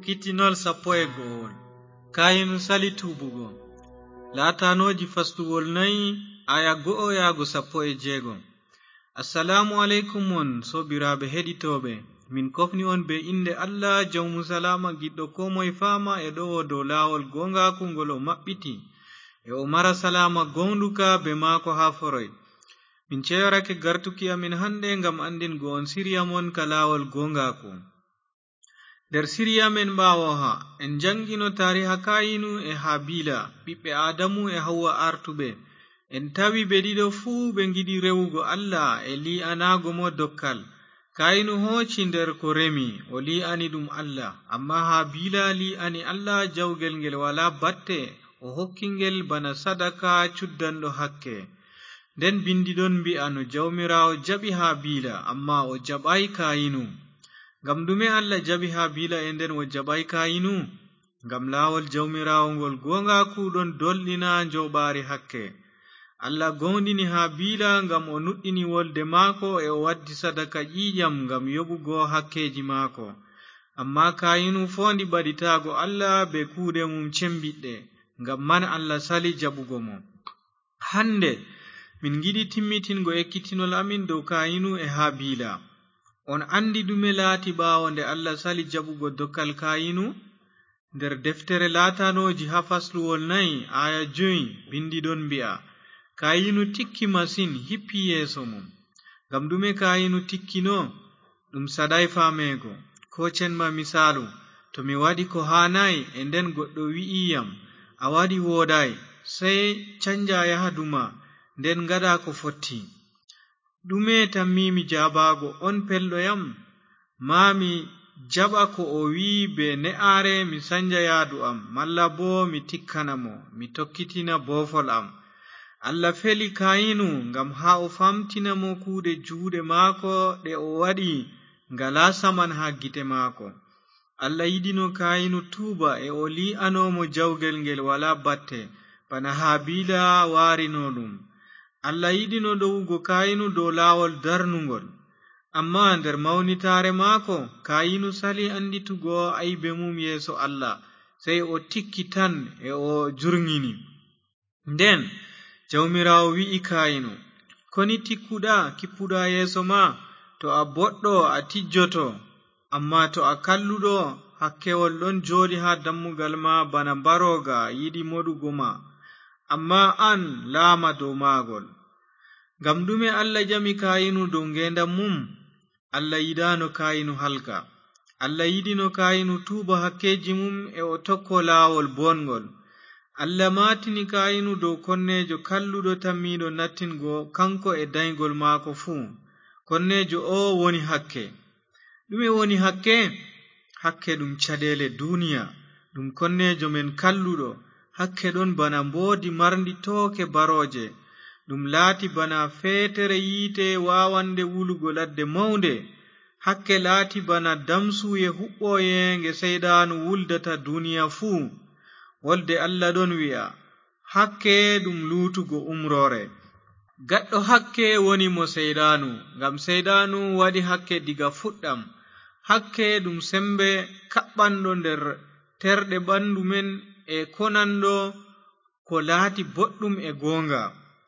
Ekkitinol 11 Kayinu sali tubugo Latanoji fastuwol nayi aya 1 yago 16. Assalamu alaikum mon sobiraɓe heɗitoɓe, min kofni on be inde Allah jawmu salama giɗɗo ko moye fama e ɗowo dow lawol gongaku ngol o maɓɓiti e o mara salama gonduka be mako ha foroy. Min ceyorake gartuki amin hande ngam andingo on siriya mon ka lawol gongaku. Der siriya men ɓawo ha en jangino tariha Kayinu e Habila ɓiɓɓe Adamu e Hawwa artuɓe. En tawi ɓe ɗiɗo fuu ɓe giɗi rewugo Allah e li'anago mo dokkal. Kayinu hoci nder ko remi o li'ani ɗum Allah, amma Habila li'ani Allah jawgel ngel wala batte o hokkingel bana sadaka cuddanɗo hakke. Nden bindi ɗon mbi'a no jawmirawo jaɓi Habila amma o jaɓai Kayinu. Ngam ɗume Allah jaɓi Habila e nden o jaɓai Kayinu? Ngam lawol jawmirawo ngol gongaku ɗon dolɗina njoɓari hakke. Allah gondini Habila ngam o nuɗɗini wolde maako e o waddi sadaka ƴiƴam ngam yoɓugo hakkeji maako. Amma Kayinu fondi baɗitago Allah be kuuɗe mum cembiɗɗe, ngam man Allah sali jaɓugo mo. Hande min giɗi timmitingo ekkitinol amin dow Kayinu e Habila. On andi ɗume laati ɓawo nde Allah sali jaɓugo dokkal Kayinu? Nder deftere Latanoji ha fasluwol 4 aya 5 bindi ɗon mbi'a Kayinu tikki masin hippi yeso mum. Ngam ɗume Kayinu tikkino? Ɗum saɗai famego. Ko cenma misalu, to mi waɗi ko hanayi e nden goɗɗo wi'iyam a waɗi wodai, sai canja yahaduma nden gaɗa ko fotti. Ɗume tammimi jabago on pelɗoyam? Ma mi jaɓa ko o wi be ne'are mi sanja yadu am, malla bo mi tikkana mo, mi tokkitina bofol am. Allah feli Kayinu ngam ha o famtina mo kuuɗe juuɗe maako ɗe o waɗi ngala saman ha gite maako. Allah yiɗino Kayinu tuuba e o li'anomo jawgel ngel wala batte bana Habila warino ɗum. Allah yiɗino ɗowugo Kayinu dow lawol darnugol, amma nder mawnitare maako Kayinu sali anditugo aibe mum yeso Allah, sai o tikki tan e o jurngini. Nden jawmirawo wi'i Kayinu, koni tikkuɗa kippuɗa yeso ma? To a boɗɗo a tijjoto, amma to a kalluɗo hakkewol ɗon joɗi ha dammugal ma bana baroga yiɗi moɗugo ma, amma an laama dow maagol. Ngam ɗume Allah jami Kayinu dow ngendam mum? Allah yiɗano Kayinu halka. Allah yiɗino Kayinu tuuba hakkeji mum e o tokko lawol bongol. Allah matini Kayinu dow konnejo kalluɗo tammiɗo nattingo kanko e daygol maako fuu. Konnejo o woni hakke. Ɗume woni hakke? Hakke ɗum caɗele duniya. Ɗum konnejo men kalluɗo. Hakke ɗon bana mboodi marndi tooke baroje. Ɗum laati bana feetere yiite wawande wulugo ladde mawnde. Hakke laati bana damsuye huɓɓoye nge seydanu wuldata duniya fuu. Wolde Allah ɗon wi'a hakke ɗum luutugo umrore. Gaɗɗo hakke woni mo seydanu, ngam seydanu waɗi hakke diga fuɗɗam. Hakke ɗum sembe kaɓɓanɗo nder terɗe ɓandu men e konanɗo ko laati boɗɗum e gonga.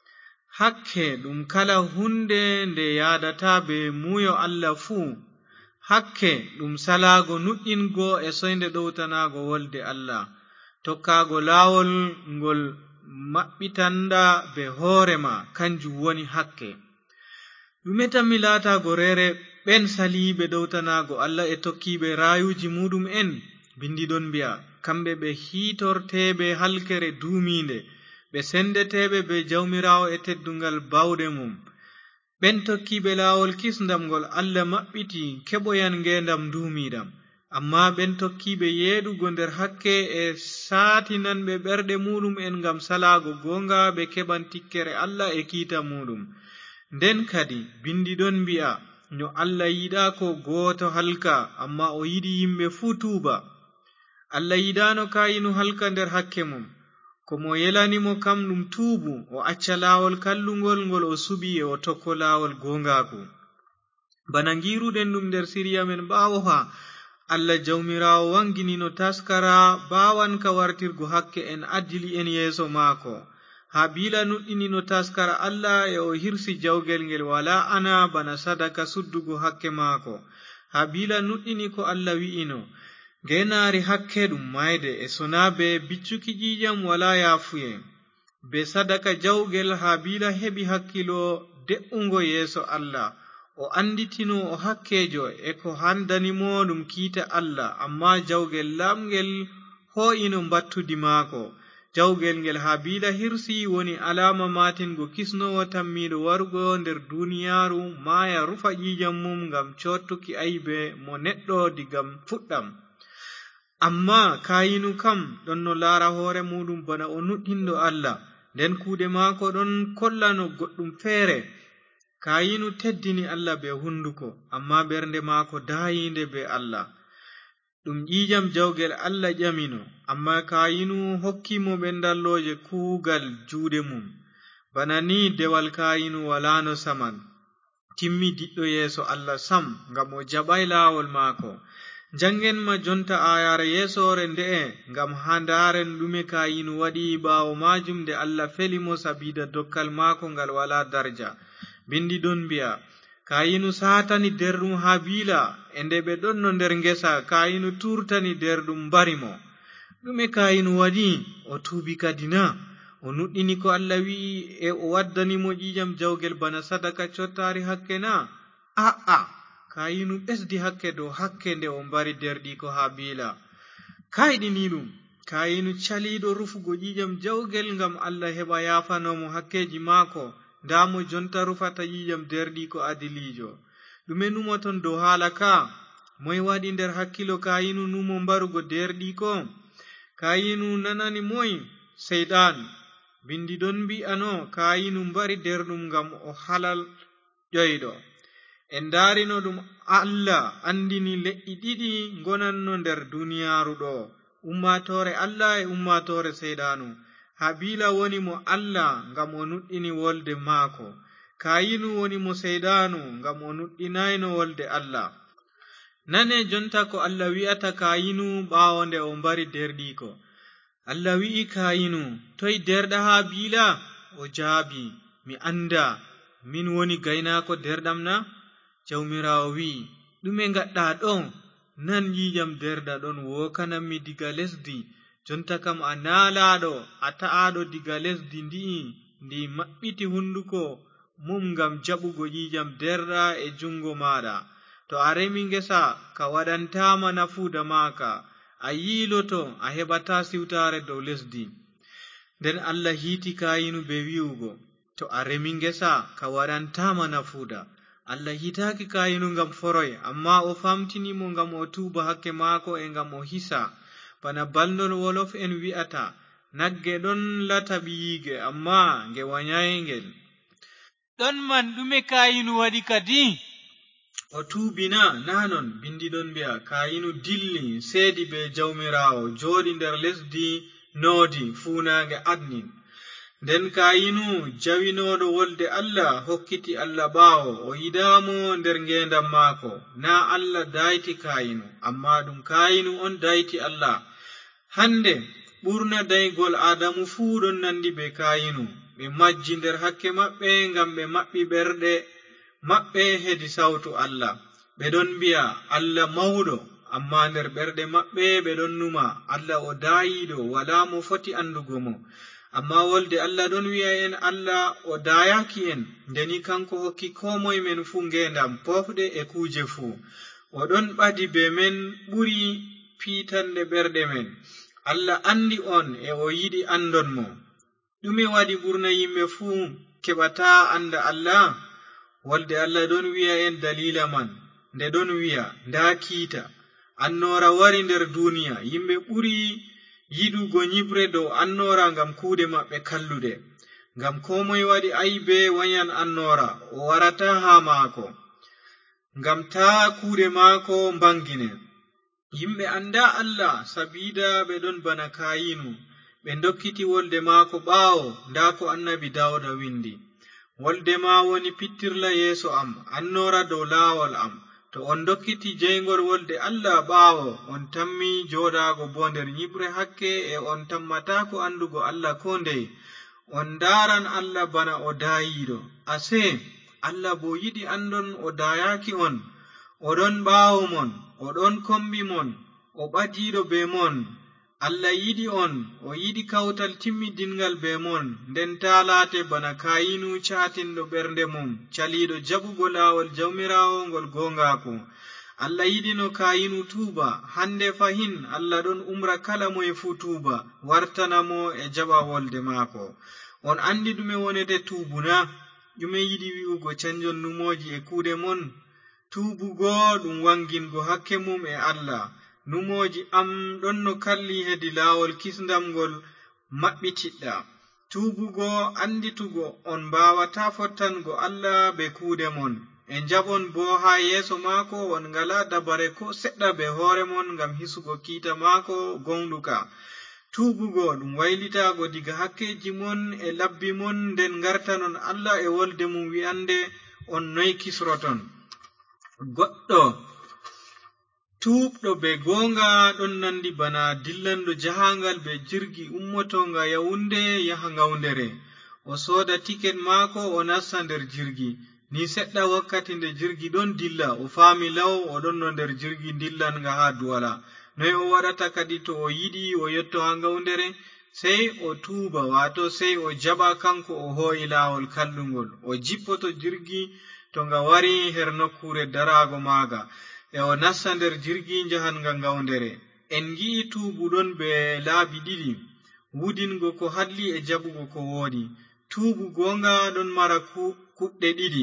Hakke ɗum kala hunde nde yadata be muyo Allah fuu. Hakke ɗum salago nuɗɗingo e soinde ɗowtanago wolde Allah, tokkago lawol ngol maɓɓitanda be hoorema, kanjum woni hakke. Ɗume tammi laatago rere ɓen saliɓe ɗowtanago Allah e tokkiɓe rayuji muɗum en? Bindi ɗon mbi'a kamɓe ɓe hitorteɓe halkere duuminde, ɓe sendeteɓe be jawmirawo e teddungal bawɗe mum. Ɓen tokkiɓe lawol kisdam ngol Allah maɓɓiti keɓoyan ngendam duumiɗam. Amma ɓen tokkiɓe yeɗugo nder hakke e satinanɓe ɓerɗe muɗum en ngam salago gonga ɓe keɓan tikkere Allah e kiita muɗum. Nden kadi bindi ɗon mbi'a no Allah yiɗa ko goto halka, amma o yiɗi yimɓe fuu tuuba. Allah yiɗano Kayinu halka nder hakke mum. Komo yelanimo kam ɗum tuubu, o acca lawol kallungol ngol o suɓi e o tokko lawol gongaku. Bana ngiruɗen ɗum nder siriya men ɓawo ha, Allah jawmirawo wanginino taskara bawan ka wartirgo hakke en adili en yeso maako. Habila nuɗɗinino taskara Allah e o hirsi jawgel ngel wala ana bana sadaka suddugo hakke maako. Habila nuɗɗini ko Allah wi'ino genari hakke ɗum mayde e sonabe biccuki ƴiƴam wala yafuye. Be sadaka jawgel Habila heɓi hakkilo de'ungo yeso Allah. O anditino o hakkejo e ko handanimo ɗum kiita Allah, amma jawgel lamgel ho'ino battudi maako. Jawgel ngel Habila hirsi woni alama matingo kisnowo tammiɗo warugo nder duniyaru maya rufa ƴiƴam mum ngam cottuki aibe mo neɗɗo digam fuɗɗam. Amma Kayinu kam ɗon no laara hoore muɗum bana o nuɗɗinɗo Allah, nden kuuɗe maako ɗon kollano goɗɗum feere. Kayinu teddini Allah be hunduko, amma ɓernde maako dayinde be Allah. Ɗum ƴiƴam jawgel Allah ƴamino, amma Kayinu hokkimo ɓendalloje kuugal juuɗe mum. Bana ni dewal Kayinu walano saman, timmi diɗɗo yeso Allah sam, ngam o jaɓai laawol maako. Jangen ma jonta ayare yesore nde'e, ngam handaren ɗume Kayinu waɗi ɓaawo majum nde Allah felimo sabida dokkal maako ngal wala darja. Bindi ɗon mbi'a Kayinu satani derɗum Habila, e nde ɓe ɗon no nder ngesa Kayinu turtani derɗum mbarimo. ɗume Kayinu waɗi? O tuubi kadi na? O nuɗɗini ko Allah wi'i e o waddanimo ƴiƴam jawgel bana sadaka cottari hakke na? A'a, Kayinu ɓesdi hakke dow hakke nde o mbari derɗi ko Habila. Kayɗini ɗum Kayinu caliɗo rufugo ƴiƴam jawgel ngam Allah heɓa yafanomo hakkeji maako. Ndamo jonta rufata ƴiƴam derɗi ko adilijo. ɗume numoton dow haala ka? Moy waɗi nder hakkilo Kayinu numo mbarugo derɗi ko? Kayinu nanani moy? Seyɗan. Bindi ɗon mbi'ano Kayinu mbari derɗum ngam o halal ƴoyɗo. En darino ɗum Allah andini leƴƴi ɗiɗi gonanno nder duniyaru ɗo, ummatore Allah e ummatore Seyɗanu. Habila woni mo Allah ngam o nuɗɗini wolde maako. Kayinu woni mo Seyɗanu ngam o nuɗɗinayno wolde Allah. Nane jonta ko Allah wi'ata Kayinu ɓaawo nde o mbari derɗi ko. Allah wi'i Kayinu, toy derɗa Habila? O jaabi, mi anda, min woni gaynako derɗam na? Jawmirawo wi'i, ɗume ngaɗɗa ɗo? Nan ƴiƴam derɗa ɗon wokanammi diga lesdi. Jonta kam a naalaɗo, a ta'aɗo diga lesdi ndi maɓɓiti hunduko mum ngam jaɓugo ƴiƴam derɗa e jungo maɗa. To a remi ngesa ka waɗantama nafuda maaka, a yiiloto a heɓata siwtare dow lesdi. Nden Allah hiiti Kayinu be wi'ugo, to a remi ngesa ka waɗantama nafuda. Allah hitaki Kayinu ngam foroy, amma o famtinimo ngam o tuuba hakke maako e ngam o hisa. Bana balɗol wolof en wi'ata, nagge ɗon lataɓi yiige, amma nge wanyai ngel. Ɗon man ɗume Kayinu waɗi kadi? O tuubina nanon. Bindi ɗon mbi'a Kayinu dilli seedi be jawmirawo, jooɗi nder lesdi noodi fuunange adnin. Nden Kayinu jawinoɗo wolde Allah hokkiti Allah ɓaawo, o yidamo nder ngendam maako. Na Allah dayti Kayinu, amma ɗum Kayinu on dayti Allah. Hande ɓurna daygol Adamu fuu ɗon nandi be Kayinu. Ɓe majji nder hakke maɓɓe ngam ɓe maɓɓi ɓerɗe maɓɓe hedi sawtu Allah. Ɓe ɗon mbi'a Allah mawɗo, amma nder ɓerɗe maɓɓe ɓe ɗon numa Allah o dayiɗo, wala mo foti andugo mo. Amma wolde Allah ɗon wi'a en Allah o dayaki en, ndeni kanko hokki ko moye men fu ngendam pofɗe e kuje fu. O ɗon ɓadi be men ɓuri piitanɗe ɓerɗe men. Allah andi on e o yiɗi andon mo. ɗume waɗi ɓurna yimɓe fu keɓata anda Allah? Wolde Allah ɗon wi'a en dalila man, nde ɗon wi'a nda kiita annora wari nder duniya, yimɓe ɓuri yiɗugo nyibre dow annora ngam kuuɗe maɓɓe kalluɗe. Ngam ko moye waɗi aibe wanyan annora, o warata ha maako, ngam ta kuuɗe maako mbangine. Yimɓe anda Allah sabida ɓe ɗon bana Kayinu, ɓe dokkiti wolde maako ɓaawo. Nda ko annabi Dawuda windi, wolde ma woni pittirla yeeso am, annora dow laawol am. to on dokkiti jeygol wolde Allah ɓaawo on tammi jooɗaago bo nder nyiɓre hakke e on tammatako andugo Allah ko ndey on ndaran Allah bana o daayiɗo ase Allah bo yiɗi andon o daayaki on oɗon ɓaawo mon oɗon kombi mon o ɓadiɗo be mon Allah yiɗi on o yiɗi kawtal timmidingal be mon nden ta laate bana Kayinu caatinɗo ɓernde mum caliiɗo jaɓugo laawol jawmirawo ngol goongaako Allah yiɗino Kayinu tuuba hande fahin Allah ɗon umra kala moye fuu tuuba wartanamo e jaɓa wolde maako on andi ɗume wonete tuubuna ɗume yiɗi wi'ugo canjon numoji e kuuɗe mon tuubugo ɗum wangingo hakke mum e Allah numoji am ɗon no kalli hedi laawol kisndamgol maɓɓitiɗɗa tuubugo anditugo on mbawata fottango Allah be kuuɗe mon e njaɓon bo ha yeeso maako on ngala dabare ko seɗɗa be hoore mon ngam hisugo kiita maako gonɗuka tuubugo ɗum waylitago diga hakkeji mon e labbi mon nden ngartanon Allah e wolde mum wi'ande on noy kisroton goɗɗo tuubɗo be goonga ɗon nandi bana dillanɗo jahangal be jirgi ummotonga Yawunde yaha ngawndere o sooda tiket maako o nasta nder jirgi ni seɗɗa wakkati nde jirgi ɗon dilla o faami law o ɗon no nder jirgi dillanga ha Duwala noy o waɗata kadi to o yiɗi o yetto ha ngawndere sey o tuuba wato sey o jaɓa kanko o hooyi laawol kalɗungol o jippoto jirgi to nga wari her nokkure daraago maaga e o nasta nder jirgi njahanga ngawndere en gi'i tuubu ɗon be laabi ɗiɗi wudingo ko halli e jaɓugo ko woodi tuubu goonga ɗon mara kuɗɗe ɗiɗi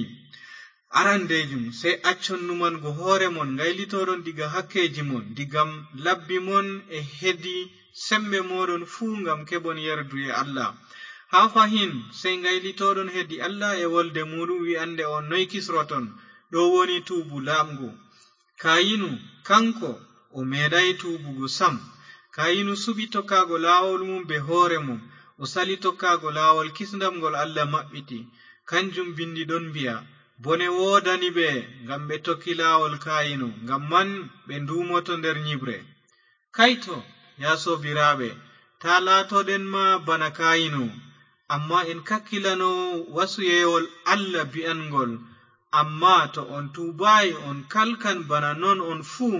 arandejum sey accon numango hoore mon ngaylitoɗon diga hakkeji mon digam labbi mon e hedi sembe moɗon fuu ngam keɓon yerdu e Allah ha fahin sey ngaylitoɗon hedi Allah e wolde muɗum wi'ande on noy kisroton ɗo woni tuubu laamgu Kayinu kanko o meeɗay tuubugo sam Kayinu suɓi tokkago laawol mum be hoore mum o sali tokkago laawol kisndamgol Allah maɓɓiti kanjum bindi ɗon mbi'a bone woodani ɓe ngam ɓe tokki laawol Kayinu ngam man ɓe ndumoto nder nyiɓre kaito ya sobiraɓe ta laatoɗen ma bana Kayinu amma en kakkilano wasuyewol Allah bi'angol amma to on tuubai on kalkan bana non on fuu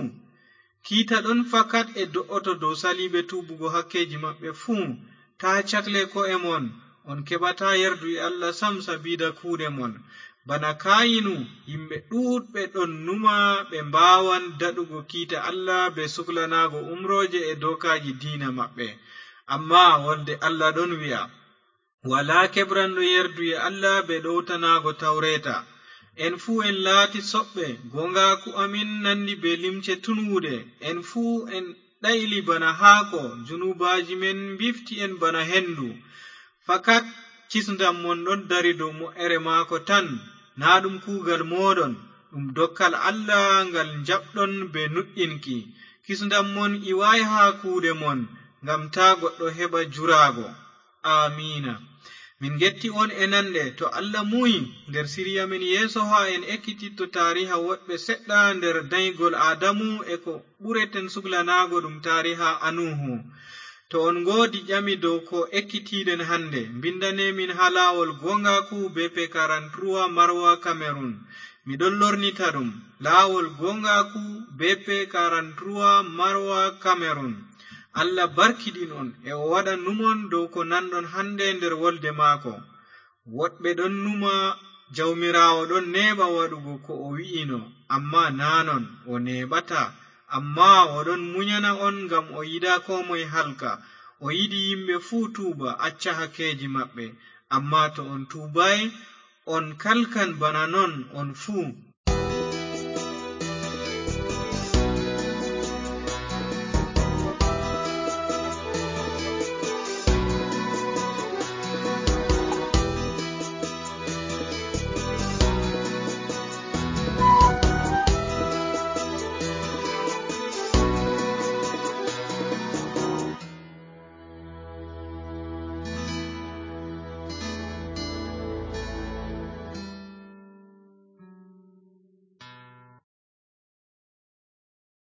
kiita ɗon fakat e do'oto dow saliɓe tuubugo hakkeji maɓɓe fuu ta cakle ko'e mon on keɓata yerdu e Allah sam sabida kuuɗe mon bana Kayinu yimɓe ɗuɗɓe ɗon numa ɓe mbawan daɗugo kiita Allah be suklanago umroje e dokaji diina maɓɓe amma wolde Allah ɗon wi'a wala keɓranɗo yerdu e Allah be ɗowtanago tawreta en fuu en laati soɓɓe gongaku amin nandi be limce tunwuɗe en fuu en ɗayli bana haako junubaji men bifti en bana hendu fakat kisndam mon ɗon dari dow mo'ere maako tan na ɗum kuugal moɗon ɗum dokkal Allah ngal jaɓɗon be nuɗɗinki kisndam mon iwai ha kuuɗe mon ngam ta goɗɗo heɓa juraago amina min getti on e nanɗe to Allah muyi nder siriya min yeeso ha en ekkititto tariha woɗɓe seɗɗa nder daygol Adamu e ko ɓureten suklanago ɗum tariha Anuhu to on ngoodi ƴami dow ko ekkitiɗen hande mbindanemin ha laawol gongaku BP 43 Marwa Cameroon miɗon lornita ɗum laawol gongaku BP 43 Marwa Cameroon Allah barkiɗin on e o waɗa numon dow ko nanɗon hande nder wolde maako woɗɓe ɗon numa jawmirawo ɗon neɓa waɗugo ko o wi'ino amma nanon o neɓata amma oɗon munyana on ngam o yiɗa ko moye halka o yiɗi yimɓe fuu tuuba acca hakkeji maɓɓe amma to on tuubai on kalkan bana non on fuu